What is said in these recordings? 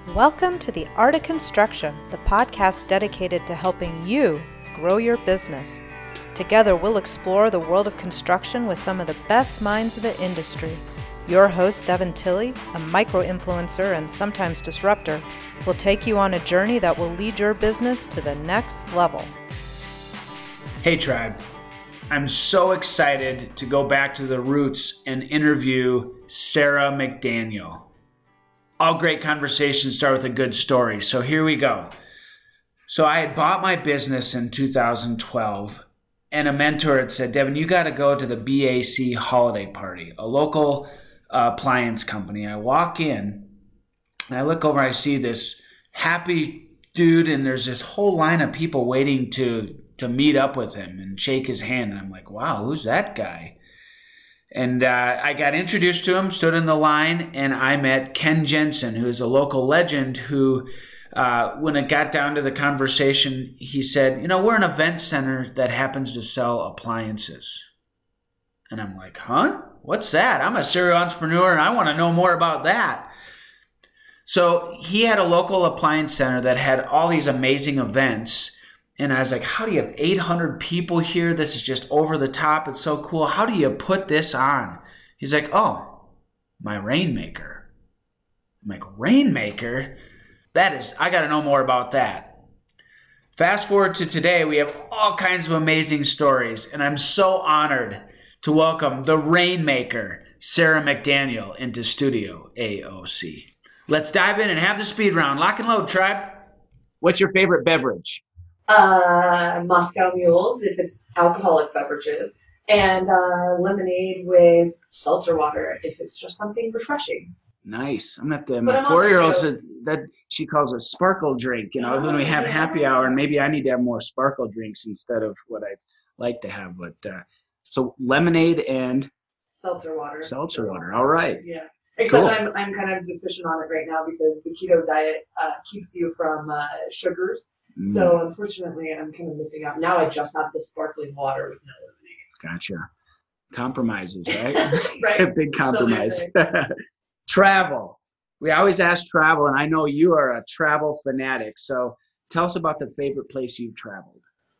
Welcome to The Art of Construction, the podcast dedicated to helping you grow your business. Together, we'll explore the world of construction with some of the best minds of the industry. Your host, Evan Tilley, a micro-influencer and sometimes disruptor, will take you on a journey that will lead your business to the next level. Hey Tribe, I'm so excited to go back to the roots and interview Sarah McDaniel. All great conversations start with a good story, so here we go. So I had bought my business in 2012, and a mentor had said, Devin, you got to go to the BAC holiday party, a local appliance company. I walk in, and I look over, I see this happy dude, and there's this whole line of people waiting to meet up with him and shake his hand. And I'm like, wow, who's that guy? And I got introduced to him, stood in the line, and I met Ken Jensen, who is a local legend who, when it got down to the conversation, he said, we're an event center that happens to sell appliances. And I'm like, huh? What's that? I'm a serial entrepreneur, and I want to know more about that. So he had a local appliance center that had all these amazing events. And I was like, how do you have 800 people here? This is just over the top. It's so cool. How do you put this on? He's like, oh, my Rainmaker. I'm like, Rainmaker? I got to know more about that. Fast forward to today, we have all kinds of amazing stories. And I'm so honored to welcome the Rainmaker, Sarah McDaniel, into Studio AOC. Let's dive in and have the speed round. Lock and load, Tribe. What's your favorite beverage? Moscow Mules, if it's alcoholic beverages, and lemonade with seltzer water, if it's just something refreshing. Nice. My 4-year-old said that she calls it sparkle drink, when we have happy hour, and maybe I need to have more sparkle drinks instead of what I like to have. But so lemonade and seltzer water. All right. Yeah. Except cool. I'm kind of deficient on it right now because the keto diet keeps you from sugars. So unfortunately, I'm kind of missing out. Now I just have the sparkling water with no lemonade. Gotcha. Compromises, right? Right. Big compromise. Travel. We always ask travel, and I know you are a travel fanatic. So tell us about the favorite place you've traveled.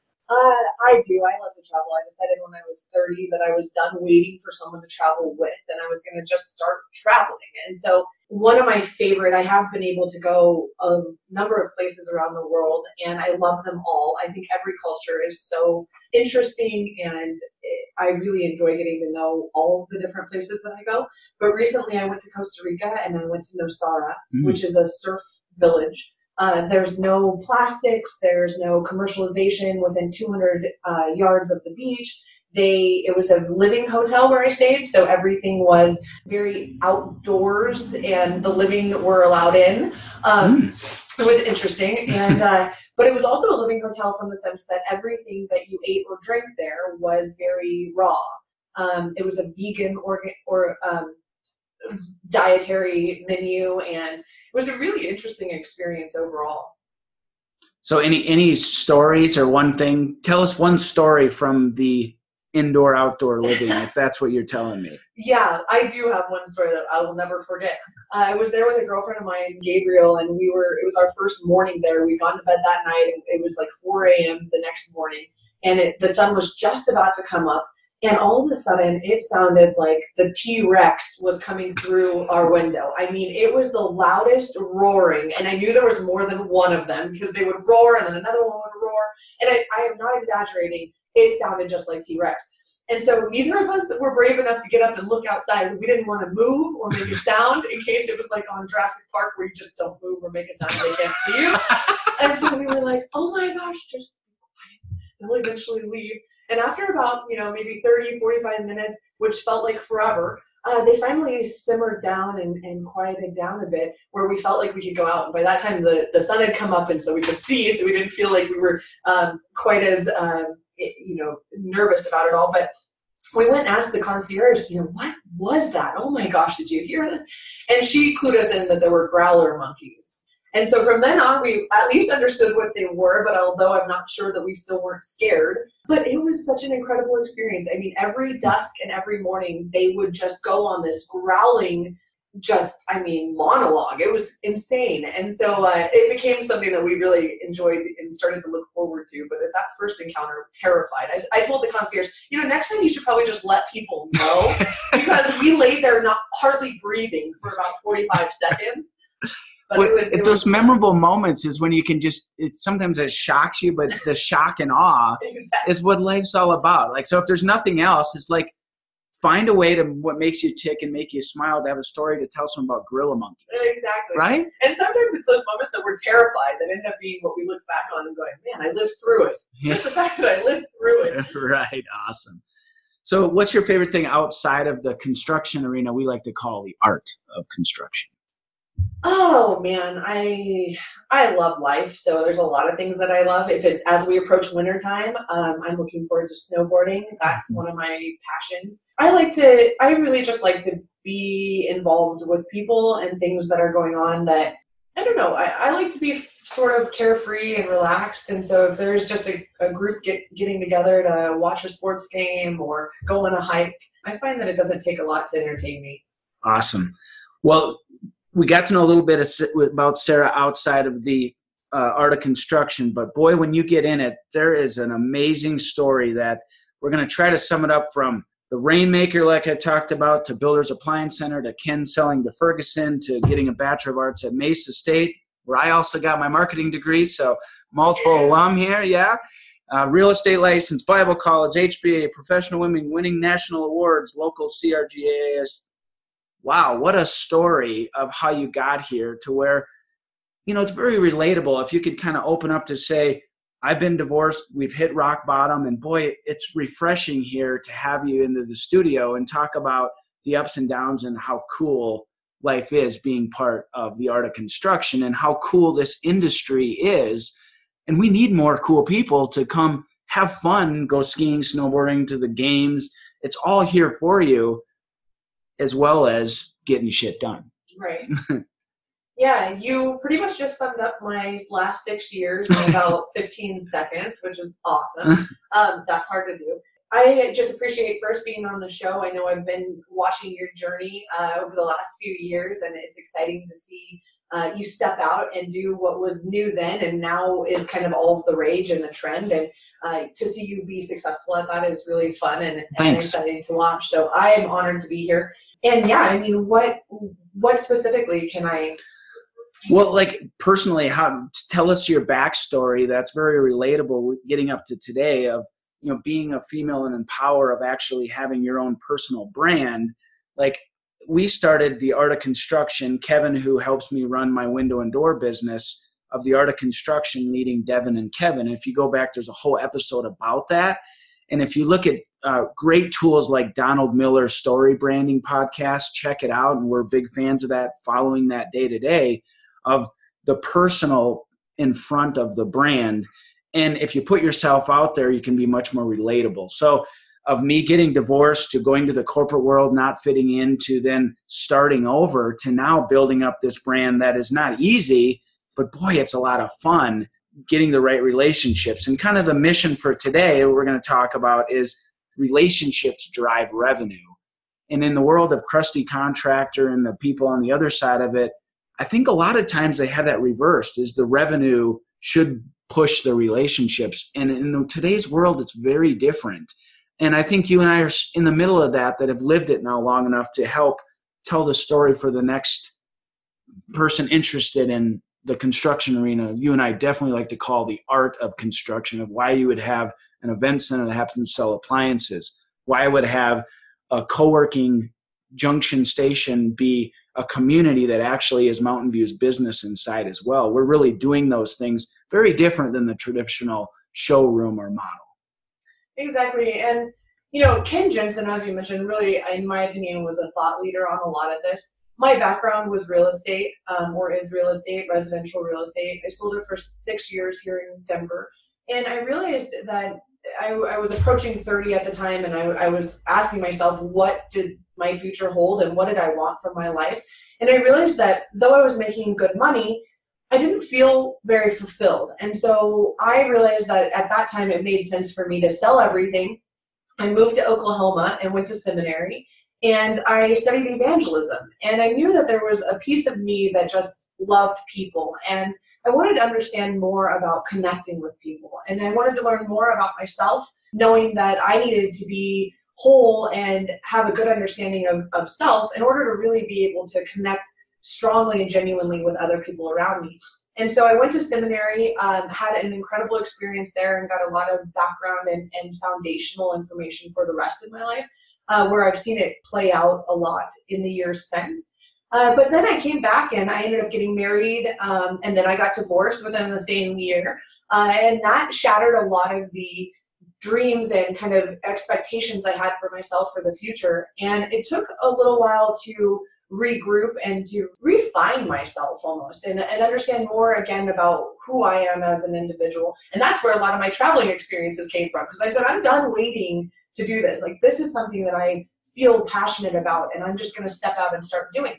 I do. I love to travel. I decided when I was 30 that I was done waiting for someone to travel with, and I was going to just start traveling. And so one of my favorite, I have been able to go a number of places around the world, and I love them all. I think every culture is so interesting, and I really enjoy getting to know all of the different places that I go. But recently I went to Costa Rica, and I went to Nosara, which is a surf village. There's no plastics. There's no commercialization within 200 yards of the beach. It was a living hotel where I stayed, so everything was very outdoors, and the living were allowed in. It was interesting, and but it was also a living hotel from the sense that everything that you ate or drank there was very raw. It was a vegan or dietary menu, and it was a really interesting experience overall. So any stories or one thing? Tell us one story from the indoor-outdoor living, if that's what you're telling me. Yeah, I do have one story that I will never forget. I was there with a girlfriend of mine, Gabriel, and it was our first morning there. We'd gone to bed that night, and it was like 4 a.m. the next morning, and the sun was just about to come up. And all of a sudden, it sounded like the T-Rex was coming through our window. I mean, it was the loudest roaring, and I knew there was more than one of them because they would roar, and then another one would roar. And I am not exaggerating. It sounded just like T-Rex. And so neither of us were brave enough to get up and look outside. We didn't want to move or make a sound in case it was like on Jurassic Park where you just don't move or make a sound and they can't see you. And so we were like, oh my gosh, just be quiet. And we'll eventually leave. And after about, maybe 30, 45 minutes, which felt like forever, they finally simmered down and quieted down a bit where we felt like we could go out. And by that time, the sun had come up, and so we could see, so we didn't feel like we were quite as, nervous about it all. But we went and asked the concierge, what was that? Oh my gosh, did you hear this? And she clued us in that there were growler monkeys. And so from then on, we at least understood what they were, but although I'm not sure that we still weren't scared, but it was such an incredible experience. I mean, every dusk and every morning, they would just go on this growling monologue. It was insane. And so it became something that we really enjoyed and started to look forward to. But at that first encounter, terrified. I told the concierge, next time you should probably just let people know, because we laid there not hardly breathing for about 45 seconds. But those memorable moments is when you can sometimes it shocks you, but the shock and awe exactly. is what life's all about. Like, so if there's nothing else, it's like, find a way to what makes you tick and make you smile, to have a story to tell someone about gorilla monkeys. Exactly. Right? And sometimes it's those moments that we're terrified that end up being what we look back on and going, man, I lived through it. Just the fact that I lived through it. Right. Awesome. So what's your favorite thing outside of the construction arena we like to call the art of construction? Oh man, I love life. So there's a lot of things that I love. As we approach wintertime, I'm looking forward to snowboarding. That's one of my passions. I really just like to be involved with people and things that are going on that, I don't know, I like to be sort of carefree and relaxed. And so if there's just a group getting together to watch a sports game or go on a hike, I find that it doesn't take a lot to entertain me. Awesome. Well, we got to know a little bit about Sarah outside of the art of construction, but boy, when you get in it, there is an amazing story that we're going to try to sum it up, from the Rainmaker, like I talked about, to Builders Appliance Center, to Ken selling to Ferguson, to getting a Bachelor of Arts at Mesa State, where I also got my marketing degree, so multiple alum here, yeah. Real estate license, Bible college, HBA, professional women, winning national awards, local CRGAS. Wow, what a story of how you got here to where, it's very relatable. If you could kind of open up to say, I've been divorced, we've hit rock bottom, and boy, it's refreshing here to have you into the studio and talk about the ups and downs and how cool life is being part of the art of construction and how cool this industry is. And we need more cool people to come have fun, go skiing, snowboarding, to the games. It's all here for you, as well as getting shit done. Right. Yeah, you pretty much just summed up my last 6 years in about 15 seconds, which is awesome. That's hard to do. I just appreciate first being on the show. I know I've been watching your journey over the last few years, and it's exciting to see you step out and do what was new then and now is kind of all of the rage and the trend. And to see you be successful at that is really fun and exciting to watch. So I am honored to be here. And yeah, I mean, what specifically can I... Well, like personally, tell us your backstory. That's very relatable getting up to today of, being a female and in power, of actually having your own personal brand. Like, we started the art of construction. Kevin, who helps me run my window and door business, of the art of construction, leading Devin and Kevin. And if you go back, there's a whole episode about that. And if you look at great tools like Donald Miller's Story Branding podcast, check it out. And we're big fans of that, following that day to day, of the personal in front of the brand. And if you put yourself out there, you can be much more relatable. So of me getting divorced to going to the corporate world, not fitting in, to then starting over, to now building up this brand that is not easy, but boy, it's a lot of fun getting the right relationships. And kind of the mission for today, what we're going to talk about, is relationships drive revenue. And in the world of crusty contractor and the people on the other side of it, I think a lot of times they have that reversed, is the revenue should push the relationships. And in today's world, it's very different. And I think you and I are in the middle of that have lived it now long enough to help tell the story for the next person interested in the construction arena. You and I definitely like to call the art of construction, of why you would have an event center that happens to sell appliances, why I would have a co-working junction station be a community that actually is Mountain View's business inside as well. We're really doing those things very different than the traditional showroom or model. Exactly. And, Ken Jensen, as you mentioned, really, in my opinion, was a thought leader on a lot of this. My background was real estate, or is real estate, residential real estate. I sold it for 6 years here in Denver. And I realized that I was approaching 30 at the time, and I was asking myself, what did my future hold and what did I want from my life? And I realized that though I was making good money, I didn't feel very fulfilled. And so I realized that at that time it made sense for me to sell everything. I moved to Oklahoma and went to seminary. and I studied evangelism. And I knew that there was a piece of me that just loved people. And I wanted to understand more about connecting with people. And I wanted to learn more about myself, knowing that I needed to be whole and have a good understanding of self in order to really be able to connect strongly and genuinely with other people around me. And so I went to seminary, had an incredible experience there, and got a lot of background and foundational information for the rest of my life, where I've seen it play out a lot in the years since. But then I came back and I ended up getting married, and then I got divorced within the same year. And that shattered a lot of the dreams and kind of expectations I had for myself for the future. And it took a little while to regroup and to refine myself almost and understand more again about who I am as an individual. And that's where a lot of my traveling experiences came from, because I said, I'm done waiting to do this. Like, this is something that I feel passionate about, and I'm just going to step out and start doing.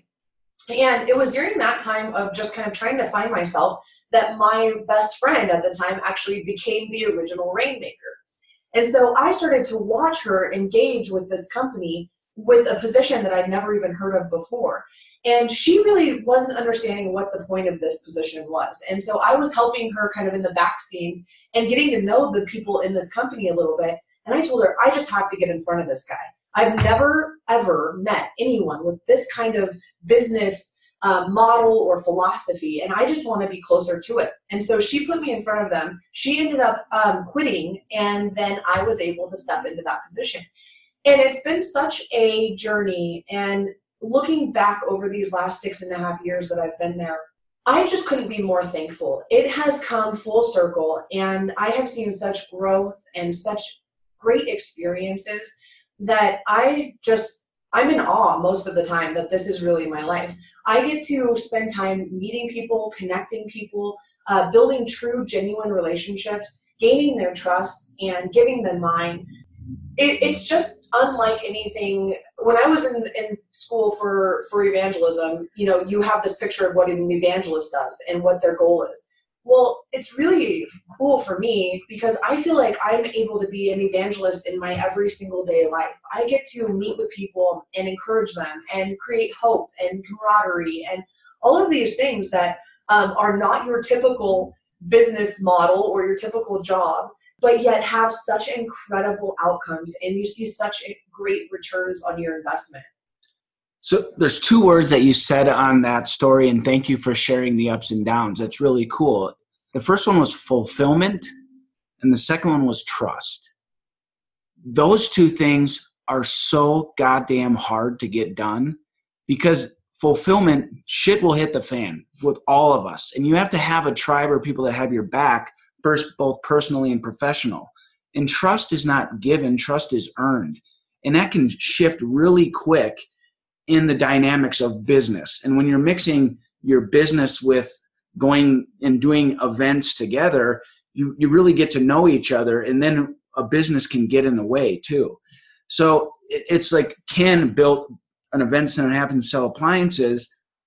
And it was during that time of just kind of trying to find myself that my best friend at the time actually became the original Rainmaker. And so I started to watch her engage with this company with a position that I'd never even heard of before. And she really wasn't understanding what the point of this position was. And so I was helping her kind of in the back scenes and getting to know the people in this company a little bit. And I told her, I just have to get in front of this guy. I've never, ever met anyone with this kind of business model or philosophy, and I just want to be closer to it. And so she put me in front of them. She ended up quitting, and then I was able to step into that position. And it's been such a journey. And looking back over these last 6.5 years that I've been there, I just couldn't be more thankful. It has come full circle, and I have seen such growth and such great experiences that I'm in awe most of the time that this is really my life. I get to spend time meeting people, connecting people, building true, genuine relationships, gaining their trust, and giving them mine. It's just unlike anything. When I was in school for evangelism, you have this picture of what an evangelist does and what their goal is. Well, it's really cool for me because I feel like I'm able to be an evangelist in my every single day life. I get to meet with people and encourage them and create hope and camaraderie and all of these things that are not your typical business model or your typical job, but yet have such incredible outcomes, and you see such great returns on your investment. So there's 2 words that you said on that story, and thank you for sharing the ups and downs. That's really cool. The first one was fulfillment, and the second one was trust. Those 2 things are so goddamn hard to get done because fulfillment, shit will hit the fan with all of us. And you have to have a tribe or people that have your back, first, both personally and professional. And trust is not given, trust is earned. And that can shift really quick in the dynamics of business. And when you're mixing your business with going and doing events together, you really get to know each other, and then a business can get in the way too. So it's like Ken built an event center and happened to sell appliances.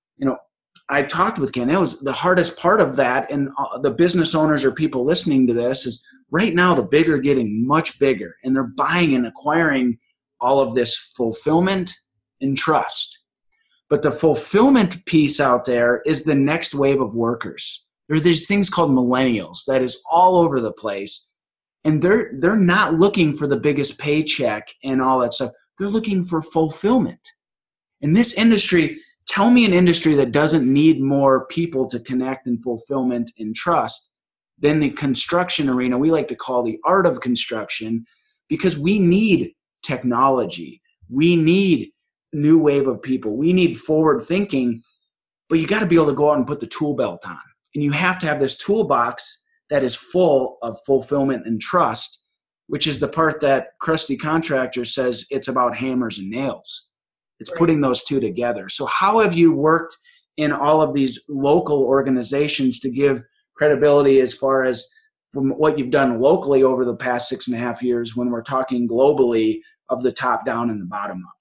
I talked with Ken. It was the hardest part of that, and the business owners or people listening to this is right now the big are getting much bigger, and they're buying and acquiring all of this fulfillment and trust. But the fulfillment piece out there is the next wave of workers. There are these things called millennials that is all over the place. And they're not looking for the biggest paycheck and all that stuff. They're looking for fulfillment. In this industry, tell me an industry that doesn't need more people to connect in fulfillment and trust than the construction arena. We like to call the art of construction, because we need technology. We need new wave of people. We need forward thinking, but you got to be able to go out and put the tool belt on. And you have to have this toolbox that is full of fulfillment and trust, which is the part that Krusty Contractor says it's about hammers and nails. It's putting those 2 together. So how have you worked in all of these local organizations to give credibility as far as from what you've done locally over the past 6.5 years when we're talking globally of the top down and the bottom up?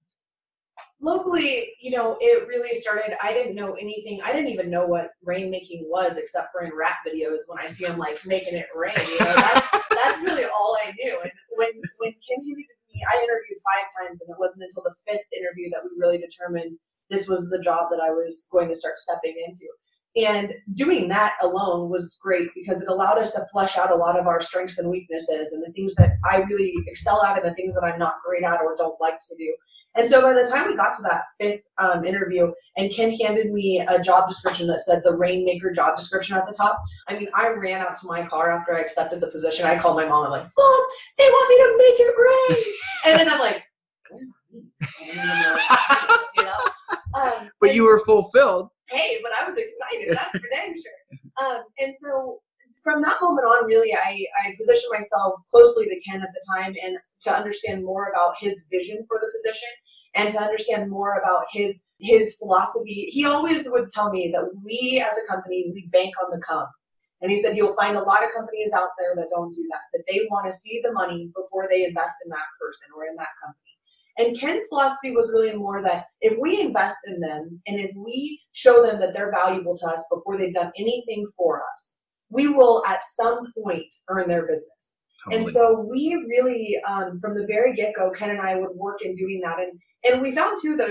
Locally, it really started, I didn't know anything. I didn't even know what rainmaking was, except for in rap videos when I see them like making it rain. That's really all I knew. And when Ken handed me company. I interviewed 5 times, and it wasn't until the 5th interview that we really determined this was the job that I was going to start stepping into. And doing that alone was great because it allowed us to flesh out a lot of our strengths and weaknesses and the things that I really excel at and the things that I'm not great at or don't like to do. And so by the time we got to that 5th interview and Ken handed me a job description that said the Rainmaker job description at the top, I mean, I ran out to my car after I accepted the position. I called my mom. I'm like, Mom, they want me to make it rain. And then I'm like, what does that mean? I don't even know. But you were fulfilled. Hey, but I was excited. That's for dang sure. And so from that moment on, really, I positioned myself closely to Ken at the time and to understand more about his vision for the position and to understand more about his philosophy. He always would tell me that we as a company, we bank on the come. And he said, you'll find a lot of companies out there that don't do that they want to see the money before they invest in that person or in that company. And Ken's philosophy was really more that if we invest in them and if we show them that they're valuable to us before they've done anything for us, we will at some point earn their business. Totally. And so we really, from the very get-go, Ken and I would work in doing that. And we found too that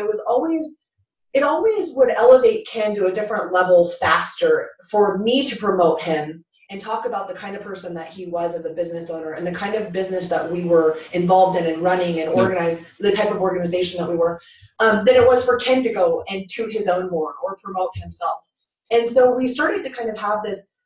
it always would elevate Ken to a different level faster for me to promote him and talk about the kind of person that he was as a business owner and the kind of business that we were involved in and running and organize, the type of organization that we were, than it was for Ken to go and toot his own horn or promote himself. And so we started to kind of have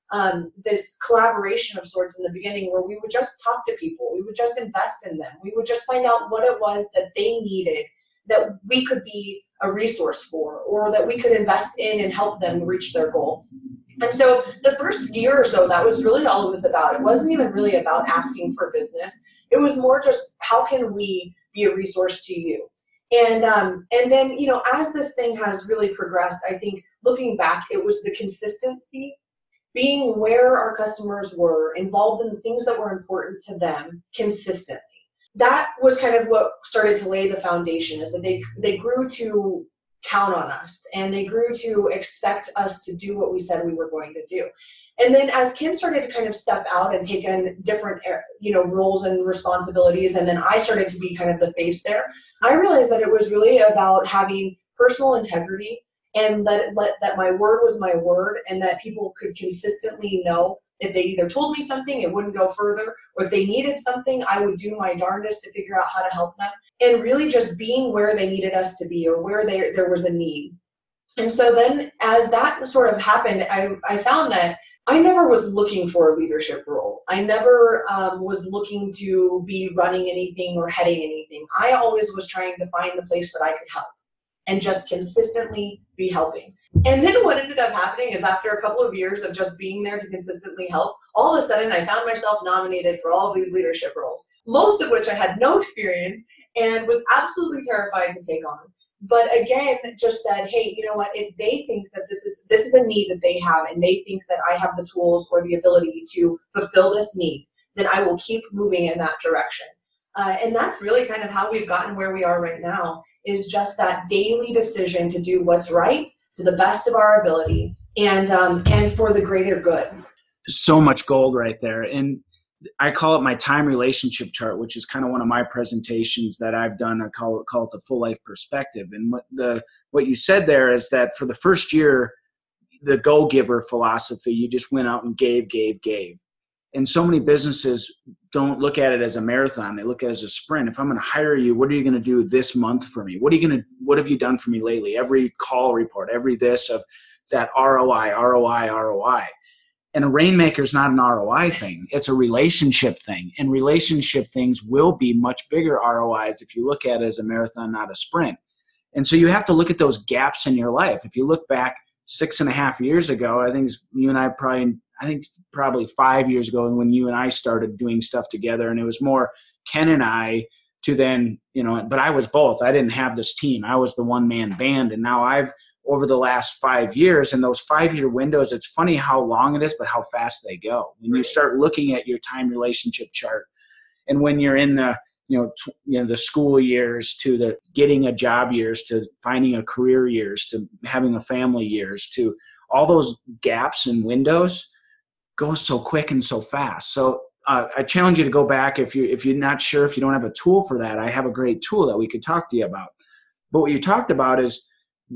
this collaboration of sorts in the beginning where we would just talk to people. We would just invest in them. We would just find out what it was that they needed that we could be a resource for or that we could invest in and help them reach their goal. And so the first year or so, that was really all it was about. It wasn't even really about asking for business. It was more just how can we be a resource to you? And then, you know, as this thing has really progressed, I think looking back, it was the consistency, being where our customers were, involved in the things that were important to them consistently. That was kind of what started to lay the foundation, is that they grew to count on us and they grew to expect us to do what we said we were going to do. And then as Ken started to kind of step out and take on different, roles and responsibilities, and then I started to be kind of the face there, I realized that it was really about having personal integrity and that my word was my word and that people could consistently know if they either told me something, it wouldn't go further, or if they needed something, I would do my darndest to figure out how to help them, and really just being where they needed us to be or where there was a need. And so then as that sort of happened, I found that I never was looking for a leadership role. I never was looking to be running anything or heading anything. I always was trying to find the place that I could help and just consistently be helping. And then what ended up happening is after a couple of years of just being there to consistently help, all of a sudden I found myself nominated for all of these leadership roles, most of which I had no experience and was absolutely terrified to take on. But again, just said, hey, you know what, if they think that this is a need that they have and they think that I have the tools or the ability to fulfill this need, then I will keep moving in that direction. And that's really kind of how we've gotten where we are right now, is just that daily decision to do what's right to the best of our ability and for the greater good. So much gold right there. And I call it my time relationship chart, which is kind of one of my presentations that I've done. I call it the full life perspective. And what you said there is that for the first year, the go-giver philosophy, you just went out and gave. And so many businesses don't look at it as a marathon. They look at it as a sprint. If I'm going to hire you, what are you going to do this month for me? What have you done for me lately? Every call report, every this of that ROI. And a Rainmaker is not an ROI thing. It's a relationship thing. And relationship things will be much bigger ROIs if you look at it as a marathon, not a sprint. And so you have to look at those gaps in your life. If you look back 6.5 years ago, I think you and I probably 5 years ago when you and I started doing stuff together, and it was more Ken and I to then, but I was both. I didn't have this team. I was the one-man band. And now over the last 5 years, in those 5-year windows, it's funny how long it is, but how fast they go. When you start looking at your time relationship chart, and when you're in the, the school years to the getting a job years to finding a career years to having a family years to all those gaps and windows go so quick and so fast. So I challenge you to go back if you're not sure, if you don't have a tool for that. I have a great tool that we could talk to you about. But what you talked about is,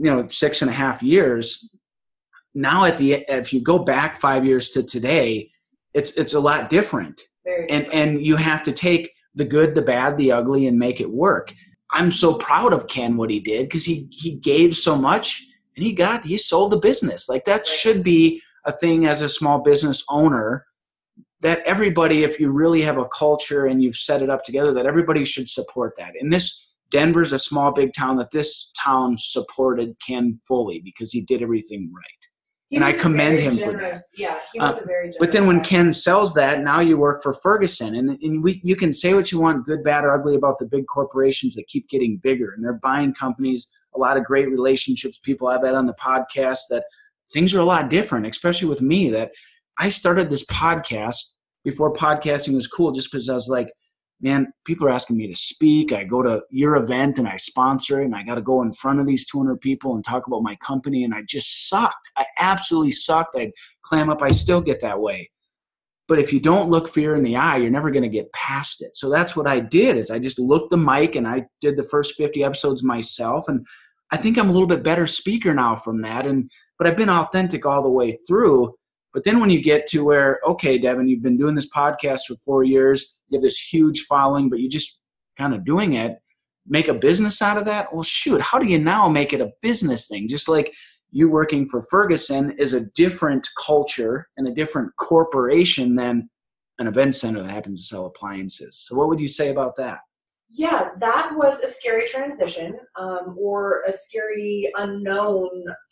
6.5 years. Now if you go back 5 years to today, it's a lot different. And you have to take the good, the bad, the ugly, and make it work. I'm so proud of Ken, what he did, because he gave so much, and he sold the business. Like, that should be a thing as a small business owner, that everybody, if you really have a culture and you've set it up together, that everybody should support that. And Denver's a small, big town, that this town supported Ken fully because he did everything right. And I commend him for that. Yeah, he was a very generous But then when guy. Ken sells that, now you work for Ferguson. And you can say what you want, good, bad, or ugly, about the big corporations that keep getting bigger. And they're buying companies, a lot of great relationships, people I've had on the podcast, that things are a lot different, especially with me, that I started this podcast before podcasting was cool, just because I was like, man, people are asking me to speak. I go to your event and I sponsor it, and I got to go in front of these 200 people and talk about my company. And I just sucked. I absolutely sucked. I'd clam up. I still get that way. But if you don't look fear in the eye, you're never going to get past it. So that's what I did, is I just looked the mic and I did the first 50 episodes myself. And I think I'm a little bit better speaker now from that. But I've been authentic all the way through. But then when you get to where, okay, Devin, you've been doing this podcast for 4 years, you have this huge following, but you're just kind of doing it, make a business out of that? Well, shoot, how do you now make it a business thing? Just like you working for Ferguson is a different culture and a different corporation than an event center that happens to sell appliances. So what would you say about that? Yeah, that was a scary transition, or a scary unknown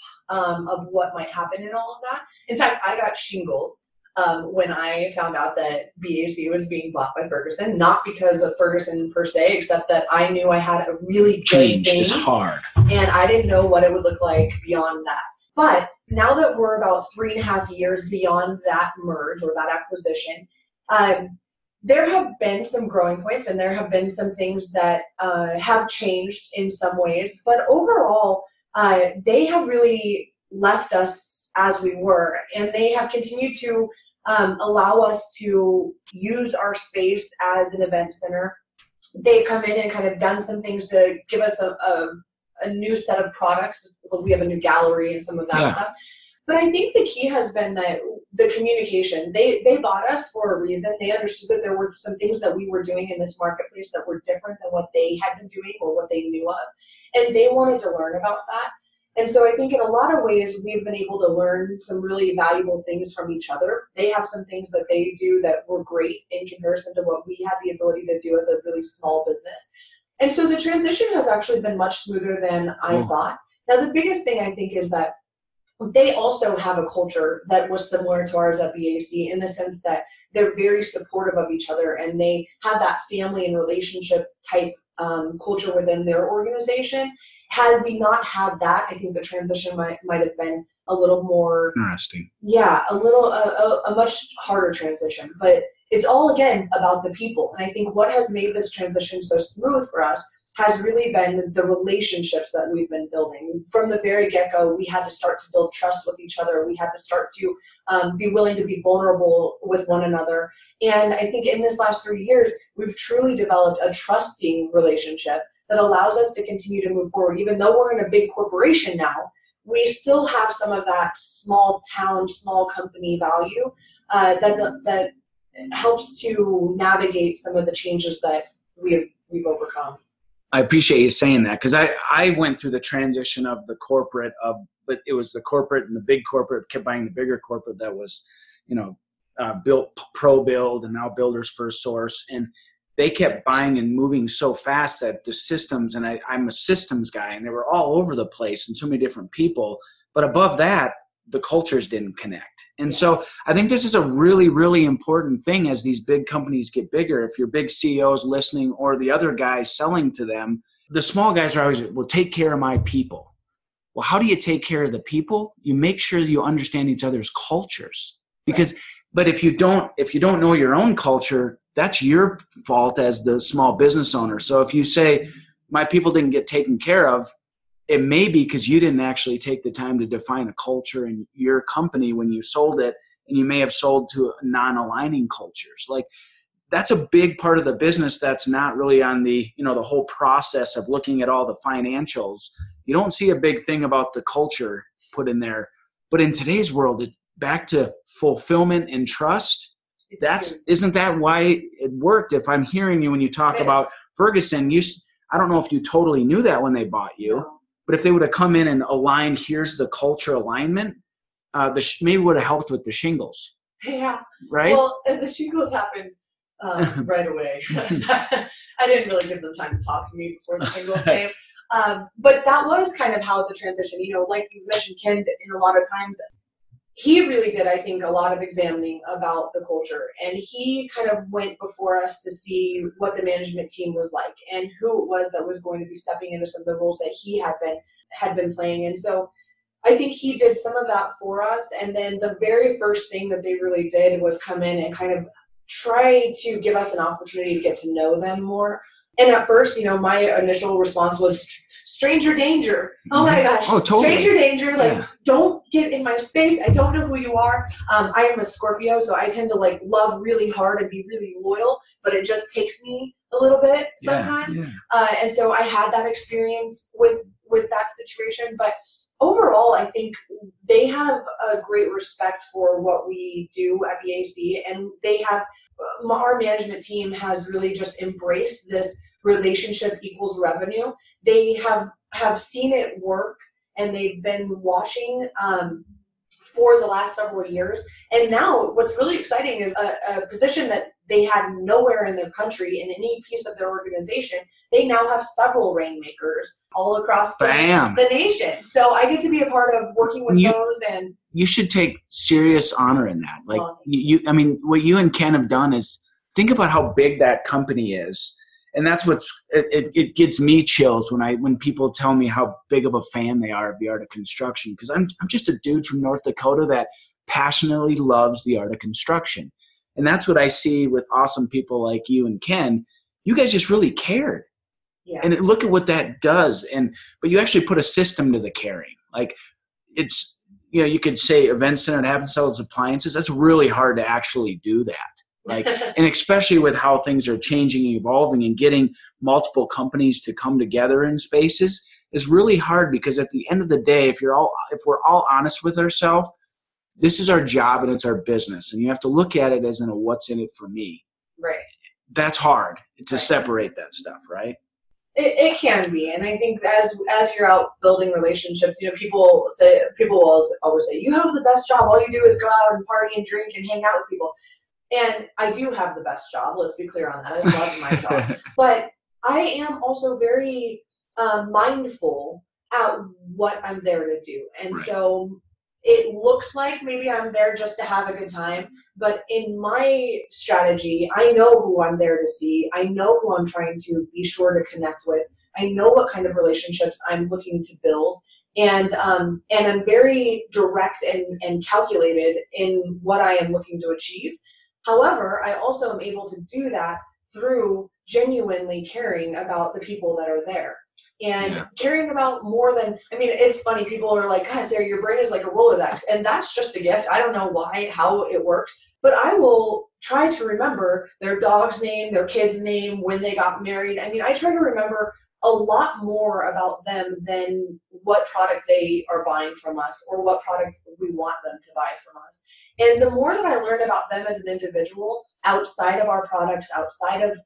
of what might happen in all of that. In fact, I got shingles when I found out that BAC was being bought by Ferguson, not because of Ferguson per se, except that I knew I had a really good Change thing, is hard. and I didn't know what it would look like beyond that. But now that we're about 3.5 years beyond that merge or that acquisition, there have been some growing points, and there have been some things that have changed in some ways. But overall, they have really left us as we were, and they have continued to allow us to use our space as an event center. They've come in and kind of done some things to give us a new set of products. We have a new gallery and some of that stuff. But I think the key has been that the communication. They bought us for a reason. They understood that there were some things that we were doing in this marketplace that were different than what they had been doing or what they knew of. And they wanted to learn about that. And so I think in a lot of ways, we've been able to learn some really valuable things from each other. They have some things that they do that were great in comparison to what we had the ability to do as a really small business. And so the transition has actually been much smoother than I thought. Now, the biggest thing I think is that they also have a culture that was similar to ours at BAC, in the sense that they're very supportive of each other, and they have that family and relationship type culture within their organization. Had we not had that, I think the transition might have been a little more interesting. Yeah, a much harder transition. But it's all, again, about the people. And I think what has made this transition so smooth for us has really been the relationships that we've been building. From the very get-go, we had to start to build trust with each other. We had to start to be willing to be vulnerable with one another. And I think in this last 3 years, we've truly developed a trusting relationship that allows us to continue to move forward. Even though we're in a big corporation now, we still have some of that small town, small company value that helps to navigate some of the changes that we've overcome. I appreciate you saying that, because I went through the transition of the corporate but it was the corporate, and the big corporate kept buying the bigger corporate that was, built ProBuild and now Builders First Source, and they kept buying and moving so fast that the systems, and I'm a systems guy, and they were all over the place and so many different people. But above that, the cultures didn't connect. And so I think this is a really, really important thing as these big companies get bigger. If your big CEOs listening or the other guys selling to them, the small guys are always, well, take care of my people. Well, how do you take care of the people? You make sure you understand each other's cultures. But if you don't know your own culture, that's your fault as the small business owner. So if you say, my people didn't get taken care of, it may be because you didn't actually take the time to define a culture in your company when you sold it and you may have sold to non-aligning cultures. Like, that's a big part of the business that's not really on the, the whole process of looking at all the financials. You don't see a big thing about the culture put in there. But in today's world, back to fulfillment and trust, isn't that why it worked? If I'm hearing you when you talk about Ferguson, I don't know if you totally knew that when they bought you, but if they would have come in and aligned, here's the culture alignment, maybe would have helped with the shingles. Yeah. Right? Well, the shingles happened right away. I didn't really give them time to talk to me before the shingles came. But that was kind of how the transition, like you mentioned, Ken, in a lot of times, he really did, I think, a lot of examining about the culture. And he kind of went before us to see what the management team was like and who it was that was going to be stepping into some of the roles that he had been playing. And so I think he did some of that for us. And then the very first thing that they really did was come in and kind of try to give us an opportunity to get to know them more. And at first, my initial response was stranger danger. Oh my gosh. Oh, totally. Stranger danger. Like, don't get in my space. I don't know who you are. I am a Scorpio, so I tend to love really hard and be really loyal, but it just takes me a little bit sometimes. And so I had that experience with that situation. But overall, I think they have a great respect for what we do at BAC, and our management team has really just embraced this relationship equals revenue. They have seen it work, and they've been watching for the last several years. And now what's really exciting is a position that they had nowhere in their country, in any piece of their organization. They now have several rainmakers all across the nation. So I get to be a part of working with those. And you should take serious honor in that. Like, what you and Ken have done is, think about how big that company is. And that's it gets me chills when people tell me how big of a fan they are of the art of construction, because I'm just a dude from North Dakota that passionately loves the art of construction. And that's what I see with awesome people like you and Ken. You guys just really cared. Yeah. And look at what that does. But you actually put a system to the caring. Like, it's, you could say event center and happen sells appliances. That's really hard to actually do that. Like, and especially with how things are changing and evolving, and getting multiple companies to come together in spaces is really hard, because at the end of the day, if we're all honest with ourselves, this is our job and it's our business. And you have to look at it as in a what's in it for me. Right. That's hard to separate that stuff, right? It can be. And I think as you're out building relationships, people will always say, you have the best job. All you do is go out and party and drink and hang out with people. And I do have the best job. Let's be clear on that. I love my job. But I am also very mindful at what I'm there to do. And so it looks like maybe I'm there just to have a good time. But in my strategy, I know who I'm there to see. I know who I'm trying to be sure to connect with. I know what kind of relationships I'm looking to build. And I'm very direct and calculated in what I am looking to achieve. However, I also am able to do that through genuinely caring about the people that are there, and caring about more than, it's funny. People are like, God, Sarah, your brain is like a Rolodex, and that's just a gift. I don't know how it works, but I will try to remember their dog's name, their kid's name, when they got married. I try to remember a lot more about them than what product they are buying from us or what product we want them to buy from us. And the more that I learn about them as an individual, outside of our products, outside of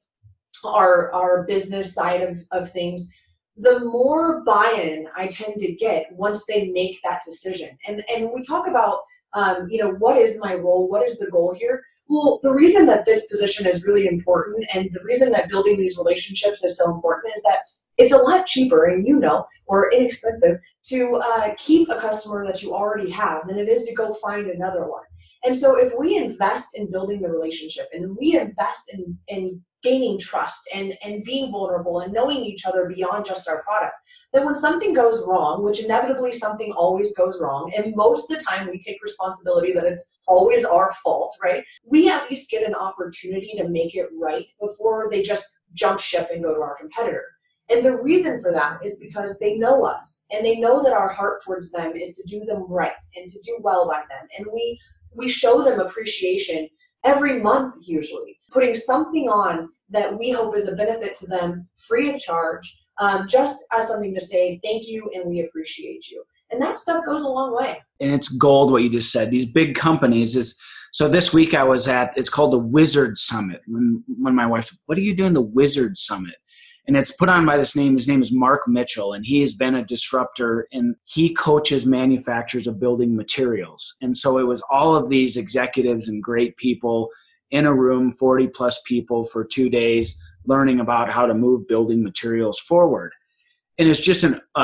our business side of things, the more buy-in I tend to get once they make that decision. And we talk about, what is my role? What is the goal here? Well, the reason that this position is really important, and the reason that building these relationships is so important, is that it's a lot cheaper or inexpensive to keep a customer that you already have than it is to go find another one. And so if we invest in building the relationship, and we invest in gaining trust and being vulnerable and knowing each other beyond just our product, then when something goes wrong, which inevitably something always goes wrong, and most of the time we take responsibility that it's always our fault, right? We at least get an opportunity to make it right before they just jump ship and go to our competitor. And the reason for that is because they know us, and they know that our heart towards them is to do them right and to do well by them. And we we show them appreciation every month, usually putting something on that we hope is a benefit to them free of charge, just as something to say thank you and we appreciate you. And that stuff goes a long way. And it's gold what you just said. These big companies so this week I was it's called the Wizard Summit. When my wife said, "What are you doing the Wizard Summit?" And it's put on by his name is Mark Mitchell, and he has been a disruptor, and he coaches manufacturers of building materials. And so it was all of these executives and great people in a room, 40 plus people for 2 days, learning about how to move building materials forward. And it's just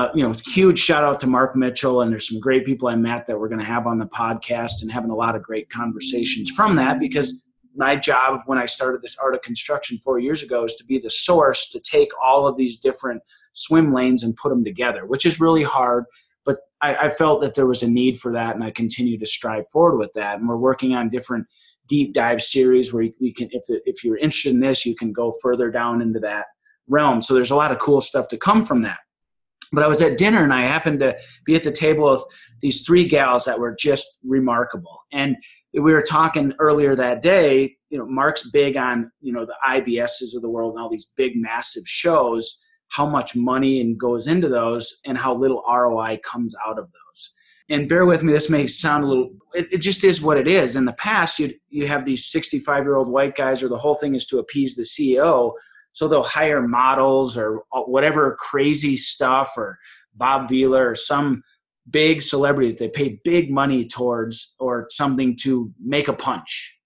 huge shout out to Mark Mitchell. And there's some great people I met that we're going to have on the podcast and having a lot of great conversations from that, because my job when I started this Art of Construction 4 years ago is to be the source to take all of these different swim lanes and put them together, which is really hard. But I felt that there was a need for that, and I continue to strive forward with that. And we're working on different deep dive series where you can, if you're interested in this, you can go further down into that realm. So there's a lot of cool stuff to come from that. But I was at dinner and I happened to be at the table with these 3 gals that were just remarkable. And we were talking earlier that day, Mark's big on, the IBSs of the world and all these big, massive shows, how much money goes into those and how little ROI comes out of those. And bear with me, this may sound a little, it just is what it is. In the past, you have these 65-year-old white guys, or the whole thing is to appease the CEO. So they'll hire models or whatever crazy stuff, or Bob Vila or some big celebrity that they pay big money towards, or something to make a punch.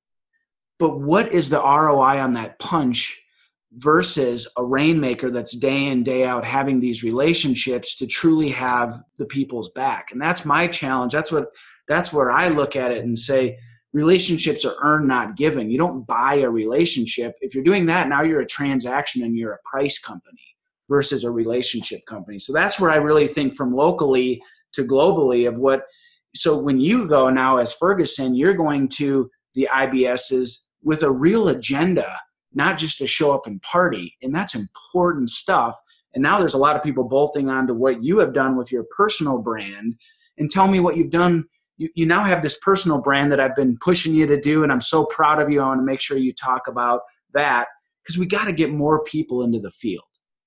But what is the ROI on that punch versus a rainmaker that's day in, day out having these relationships to truly have the people's back? And that's my challenge. That's where I look at it and say, relationships are earned, not given. You don't buy a relationship. If you're doing that, now you're a transaction and you're a price company versus a relationship company. So that's where I really think from locally to globally of so when you go now as Ferguson, you're going to the IBSs with a real agenda, not just to show up and party. And that's important stuff. And now there's a lot of people bolting onto what you have done with your personal brand. And tell me what you've done. You now have this personal brand that I've been pushing you to do, and I'm so proud of you. I want to make sure you talk about that, because we got to get more people into the field.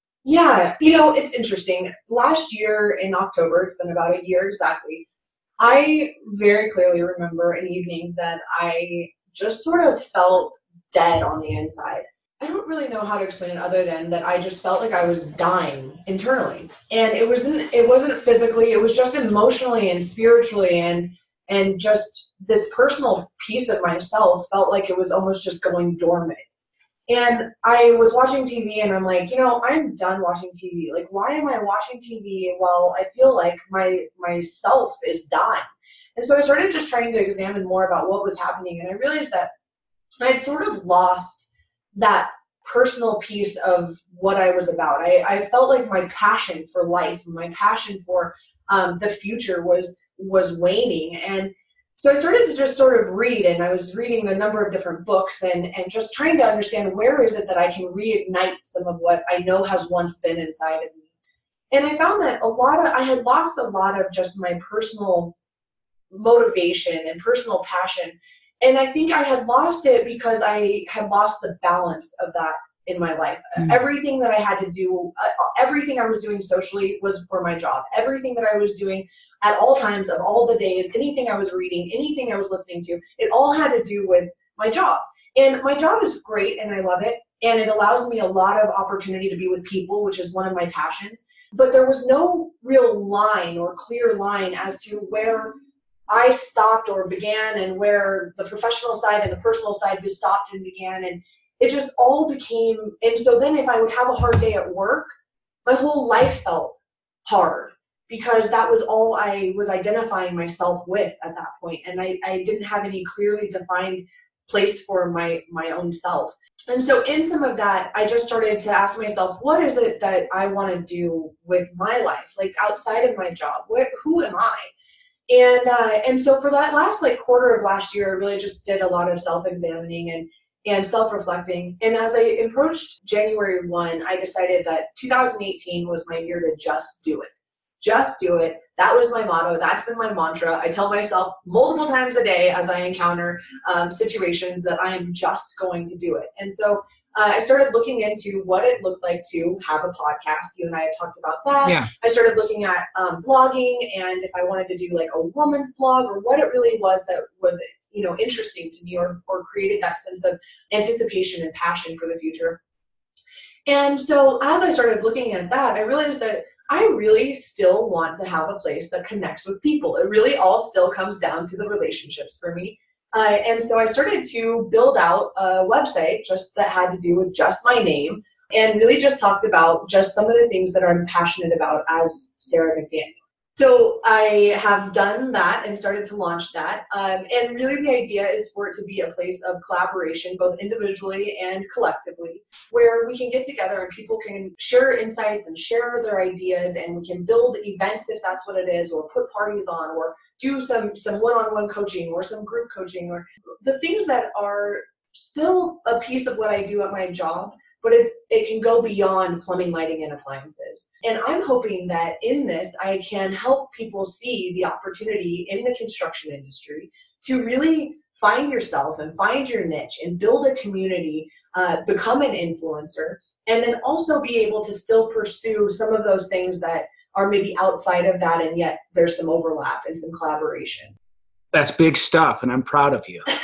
Yeah, it's interesting. Last year in October, it's been about a year exactly, I very clearly remember an evening that I just sort of felt dead on the inside. I don't really know how to explain it other than that I just felt like I was dying internally. And it wasn't physically, it was just emotionally and spiritually, and just this personal piece of myself felt like it was almost just going dormant. And I was watching TV and I'm like, I'm done watching TV. Like, why am I watching TV while I feel like myself is dying? And so I started just trying to examine more about what was happening. And I realized that I had sort of lost that personal piece of what I was about. I felt like my passion for life, my passion for the future was waning. And so I started to just sort of read, and I was reading a number of different books and just trying to understand where is it that I can reignite some of what I know has once been inside of me. And I found that I had lost a lot of just my personal motivation and personal passion. And I think I had lost it because I had lost the balance of that in my life. Everything that I had to do, everything I was doing socially was for my job. Everything that I was doing at all times of all the days, anything I was reading, anything I was listening to, it all had to do with my job. And my job is great and I love it. And it allows me a lot of opportunity to be with people, which is one of my passions. But there was no real line or clear line as to where I stopped or began, and where the professional side and the personal side just stopped and began. And it just all became, and so then if I would have a hard day at work, my whole life felt hard, because that was all I was identifying myself with at that point. And I didn't have any clearly defined place for my own self. And so in some of that, I just started to ask myself, what is it that I want to do with my life? Like outside of my job, who am I? And so for that last quarter of last year, I really just did a lot of self-examining and self-reflecting. And as I approached January 1, I decided that 2018 was my year to just do it. just do it. That was my motto. That's been my mantra. I tell myself multiple times a day as I encounter situations that I am just going to do it. And so I started looking into what it looked like to have a podcast. You and I had talked about that. Yeah. I started looking at blogging, and if I wanted to do like a woman's blog, or what it really was that was, interesting to me, or created that sense of anticipation and passion for the future. And so as I started looking at that, I realized that I really still want to have a place that connects with people. It really all still comes down to the relationships for me. And so I started to build out a website just that had to do with just my name, and really just talked about just some of the things that I'm passionate about as Sarah McDaniel. So I have done that and started to launch that. And really the idea is for it to be a place of collaboration, both individually and collectively, where we can get together and people can share insights and share their ideas, and we can build events if that's what it is, or put parties on, or do some one-on-one coaching or some group coaching, or the things that are still a piece of what I do at my job, but it can go beyond plumbing, lighting, and appliances. And I'm hoping that in this, I can help people see the opportunity in the construction industry to really find yourself and find your niche and build a community, become an influencer, and then also be able to still pursue some of those things that are maybe outside of that, and yet there's some overlap and some collaboration. That's big stuff, and I'm proud of you.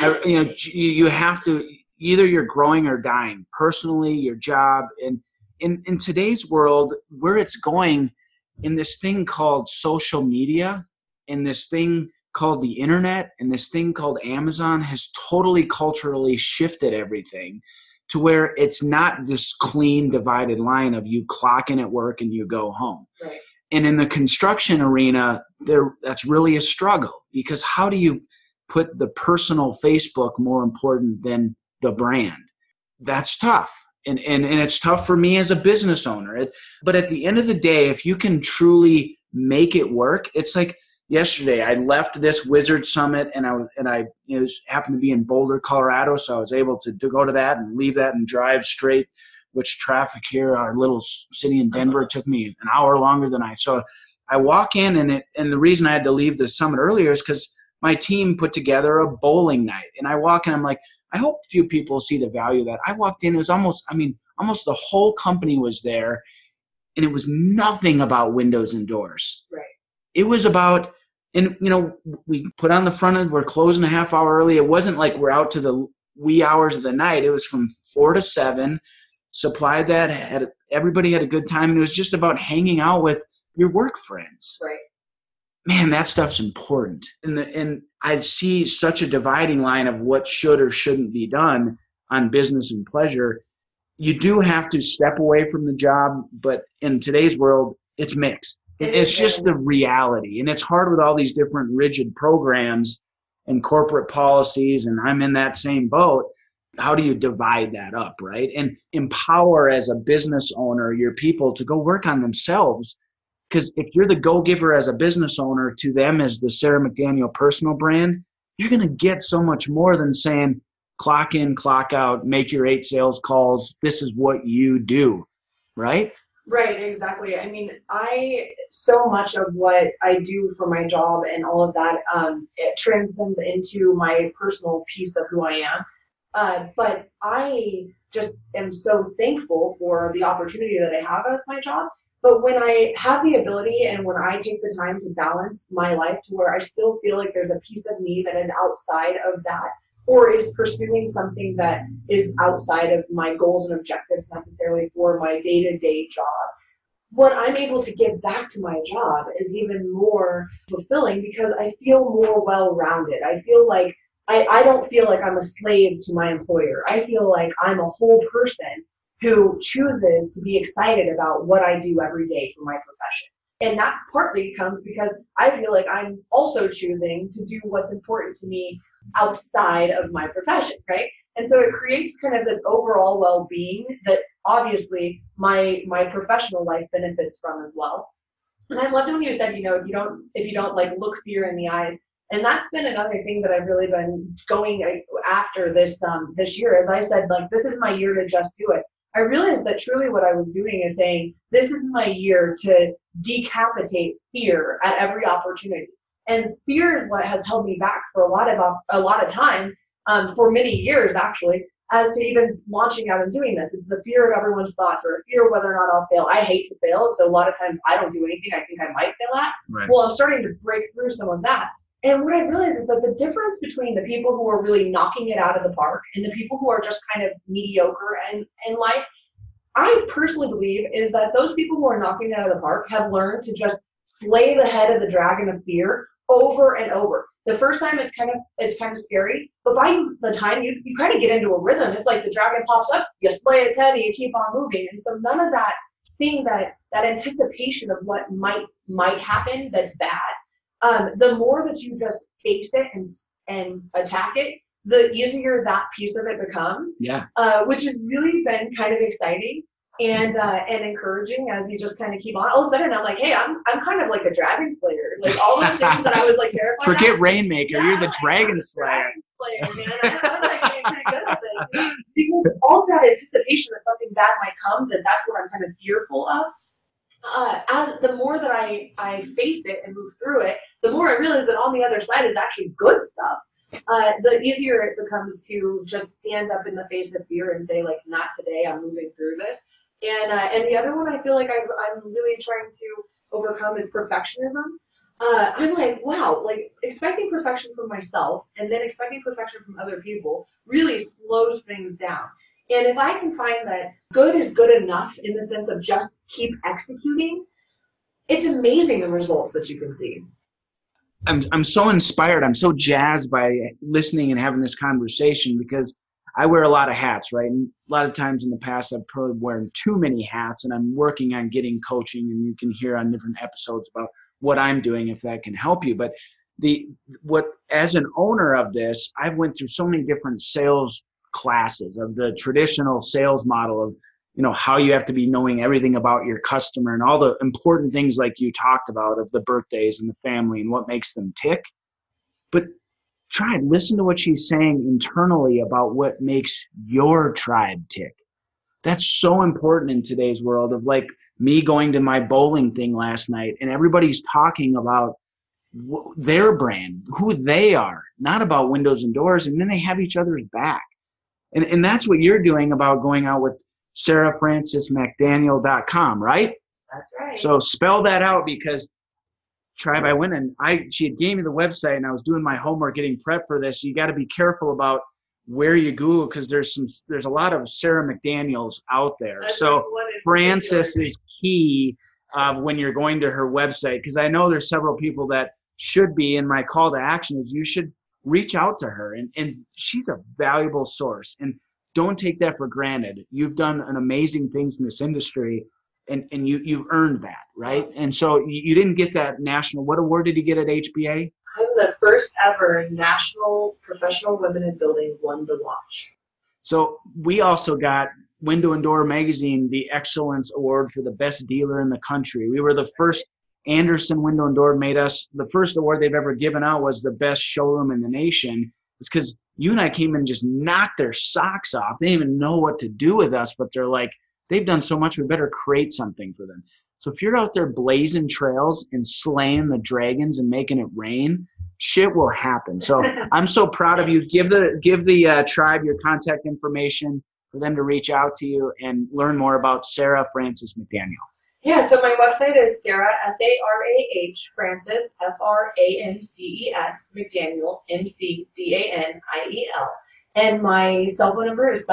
You have to, either you're growing or dying, personally, your job. And in today's world, where it's going in this thing called social media, and this thing called the internet, and this thing called Amazon has totally culturally shifted everything to where it's not this clean divided line of you clock in at work and you go home. Right. And in the construction arena, that's really a struggle, because how do you put the personal Facebook more important than the brand? That's tough. And it's tough for me as a business owner. But at the end of the day, if you can truly make it work, it's like yesterday I left this Wizard Summit, and I happened to be in Boulder, Colorado, so I was able to go to that and leave that and drive straight, which traffic here, our little city in Denver, took me an hour longer than so I walk in, and the reason I had to leave the summit earlier is because my team put together a bowling night. And I walk in, I'm like, I hope a few people see the value of that. I walked in, it was almost the whole company was there, and it was nothing about windows and doors. Right. It was about, and we put on the front end, we're closing a half hour early. It wasn't like we're out to the wee hours of the night. It was from 4 to 7, supplied that, everybody had a good time. And it was just about hanging out with your work friends. Right. Man, that stuff's important. And I see such a dividing line of what should or shouldn't be done on business and pleasure. You do have to step away from the job, but in today's world, it's mixed. It's just the reality. And it's hard with all these different rigid programs and corporate policies, and I'm in that same boat. How do you divide that up, right? And empower, as a business owner, your people to go work on themselves. Because if you're the go-giver as a business owner to them as the Sarah McDaniel personal brand, you're going to get so much more than saying, clock in, clock out, make your 8 sales calls. This is what you do, right? Right, exactly. I mean, so much of what I do for my job and all of that, it transcends into my personal piece of who I am. But I just am so thankful for the opportunity that I have as my job. But when I have the ability, and when I take the time to balance my life to where I still feel like there's a piece of me that is outside of that, or is pursuing something that is outside of my goals and objectives necessarily for my day-to-day job, what I'm able to give back to my job is even more fulfilling, because I feel more well-rounded. I feel like I don't feel like I'm a slave to my employer. I feel like I'm a whole person who chooses to be excited about what I do every day for my profession. And that partly comes because I feel like I'm also choosing to do what's important to me outside of my profession, right? And so it creates kind of this overall well-being that obviously my professional life benefits from as well. And I loved when you said, if you don't like look fear in the eyes. And that's been another thing that I've really been going after this year. As I said, like, this is my year to just do it. I realized that truly what I was doing is saying, this is my year to decapitate fear at every opportunity. And fear is what has held me back for a lot of time, for many years actually, as to even launching out and doing this. It's the fear of everyone's thoughts, or a fear of whether or not I'll fail. I hate to fail, so a lot of times I don't do anything I think I might fail at. Right. Well, I'm starting to break through some of that. And what I realized is that the difference between the people who are really knocking it out of the park and the people who are just kind of mediocre in life, I personally believe, is that those people who are knocking it out of the park have learned to just slay the head of the dragon of fear over and over. The first time it's kind of scary, but by the time you kind of get into a rhythm, it's like the dragon pops up, you slay its head, and you keep on moving. And so none of that thing, that anticipation of what might happen that's bad, the more that you just face it and attack it, the easier that piece of it becomes. Yeah. Which has really been kind of exciting and encouraging as you just kind of keep on. All of a sudden, I'm like, hey, I'm kind of like a dragon slayer. Like all those things that I was like terrified. Forget Rainmaker, you're the dragon slayer. Dragon slayer, man. I'm like getting pretty good at this. Because all that anticipation that something bad might come, that's what I'm kind of fearful of. As the more that I face it and move through it, the more I realize that on the other side is actually good stuff. The easier it becomes to just stand up in the face of fear and say, like, not today, I'm moving through this. And the other one I feel like I'm really trying to overcome is perfectionism. I'm like, wow, like expecting perfection from myself and then expecting perfection from other people really slows things down. And if I can find that good is good enough in the sense of just keep executing, it's amazing the results that you can see. I'm so inspired. I'm so jazzed by listening and having this conversation because I wear a lot of hats, right? And a lot of times in the past, I've probably worn too many hats, and I'm working on getting coaching, and you can hear on different episodes about what I'm doing if that can help you. But as an owner of this, I've went through so many different sales classes of the traditional sales model of, how you have to be knowing everything about your customer and all the important things like you talked about of the birthdays and the family and what makes them tick. But listen to what she's saying internally about what makes your tribe tick. That's so important in today's world of like me going to my bowling thing last night and everybody's talking about their brand, who they are, not about windows and doors. And then they have each other's back. And that's what you're doing about going out with SarahFrancisMcDaniel.com, right? That's right. So spell that out because Tribe, I went and she had gave me the website and I was doing my homework getting prepped for this. So you got to be careful about where you Google because there's a lot of Sarah McDaniels out there. That's so right. Francis is key when you're going to her website because I know there's several people that should be, and my call to action is you should reach out to her and she's a valuable source and don't take that for granted. You've done an amazing things in this industry and you've earned that, right? And so you didn't get that national, what award did you get at HBA? I'm the first ever National Professional Women in Building won the watch. So we also got Window and Door Magazine, the Excellence Award for the best dealer in the country. We were the first. Anderson Window and Door made us, the first award they've ever given out was the best showroom in the nation. It's because you and I came in and just knocked their socks off. They didn't even know what to do with us, but they're like, they've done so much, we better create something for them. So if you're out there blazing trails and slaying the dragons and making it rain, shit will happen. So I'm so proud of you. Give the tribe your contact information for them to reach out to you and learn more about Sarah Francis McDaniel. Yeah, so my website is Sarah, S-A-R-A-H, Francis, F-R-A-N-C-E-S, McDaniel, M-C-D-A-N-I-E-L. And my cell phone number is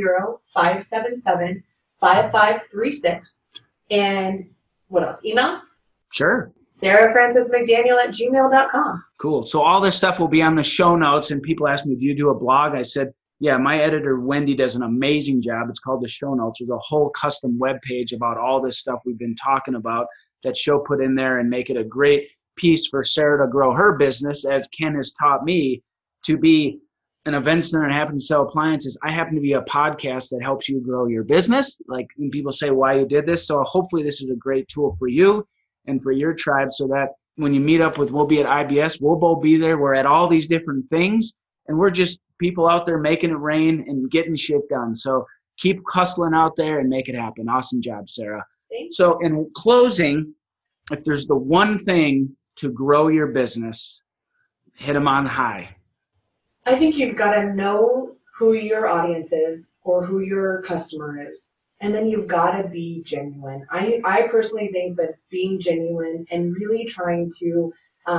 720-577-5536. And what else? Email? Sure. SarahFrancisMcDaniel@gmail.com. Cool. So all this stuff will be on the show notes, and people ask me, do you do a blog? I said, yeah, my editor, Wendy, does an amazing job. It's called The Show Notes. There's a whole custom web page about all this stuff we've been talking about that she'll put in there and make it a great piece for Sarah to grow her business, as Ken has taught me to be an event center and happen to sell appliances. I happen to be a podcast that helps you grow your business. Like when people say why you did this. So hopefully this is a great tool for you and for your tribe so that when you meet up with, we'll be at IBS, we'll both be there. We're at all these different things. And we're just people out there making it rain and getting shit done. So keep hustling out there and make it happen. Awesome job, Sarah. Thanks. So in closing, if there's the one thing to grow your business, hit them on high. I think you've got to know who your audience is or who your customer is. And then you've got to be genuine. I personally think that being genuine and really trying to,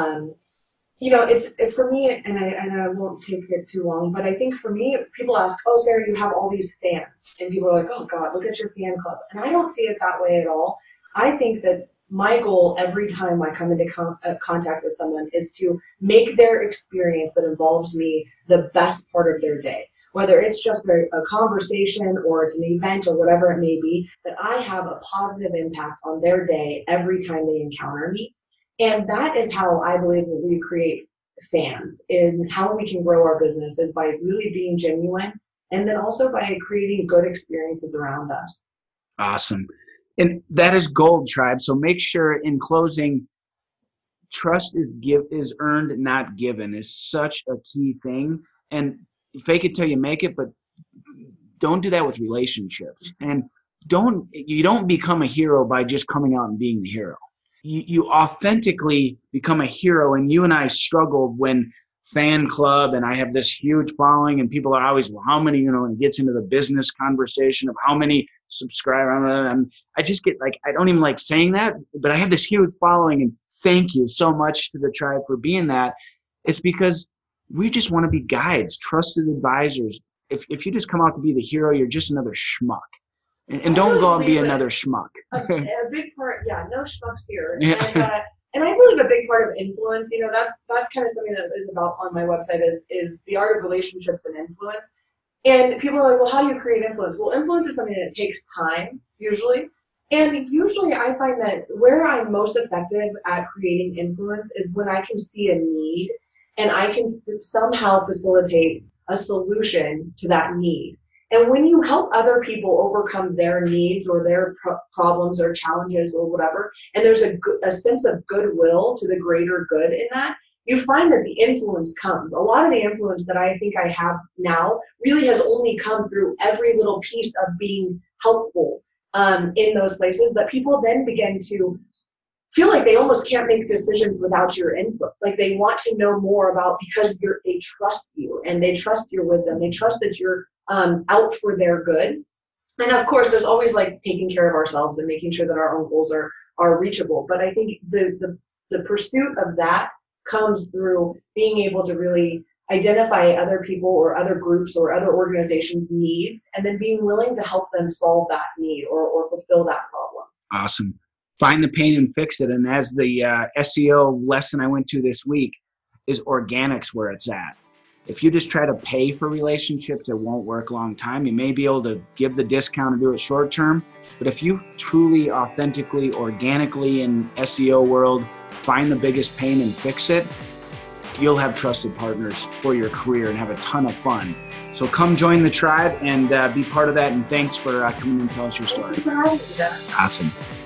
it's for me, and I won't take it too long, but I think for me, people ask, oh, Sarah, you have all these fans. And people are like, oh, God, look at your fan club. And I don't see it that way at all. I think that my goal every time I come into contact with someone is to make their experience that involves me the best part of their day. Whether it's just a conversation or it's an event or whatever it may be, that I have a positive impact on their day every time they encounter me. And that is how I believe that we create fans, and how we can grow our business is by really being genuine, and then also by creating good experiences around us. Awesome. And that is gold, Tribe. So make sure in closing, trust is earned, not given, is such a key thing. And fake it till you make it, but don't do that with relationships. And you don't become a hero by just coming out and being the hero. You authentically become a hero. And you and I struggled when fan club, and I have this huge following, and people are always, well, how many, and it gets into the business conversation of how many subscribers. And I just get I don't even like saying that, but I have this huge following, and thank you so much to the Tribe for being that. It's because we just want to be guides, trusted advisors. If you just come out to be the hero, you're just another schmuck. And don't go and be another schmuck. A big part, no schmucks here. Yeah. And I believe a big part of influence, that's kind of something that is about on my website is the art of relationships and influence. And people are like, well, how do you create influence? Well, influence is something that takes time, usually. And usually I find that where I'm most effective at creating influence is when I can see a need and I can somehow facilitate a solution to that need. And when you help other people overcome their needs or their problems or challenges or whatever, and there's a sense of goodwill to the greater good in that, you find that the influence comes. A lot of the influence that I think I have now really has only come through every little piece of being helpful in those places, that people then begin to feel like they almost can't make decisions without your input. Like they want to know more about, because they trust you and they trust your wisdom. They trust that you're out for their good. And of course, there's always taking care of ourselves and making sure that our own goals are reachable. But I think the pursuit of that comes through being able to really identify other people or other groups or other organizations' needs, and then being willing to help them solve that need or fulfill that problem. Awesome. Find the pain and fix it. And as the SEO lesson I went to this week is organics where it's at. If you just try to pay for relationships, it won't work long time. You may be able to give the discount and do it short term, but if you truly, authentically, organically in SEO world, find the biggest pain and fix it, you'll have trusted partners for your career and have a ton of fun. So come join the Tribe and be part of that. And thanks for coming and tell us your story. Thank you for having me. Awesome.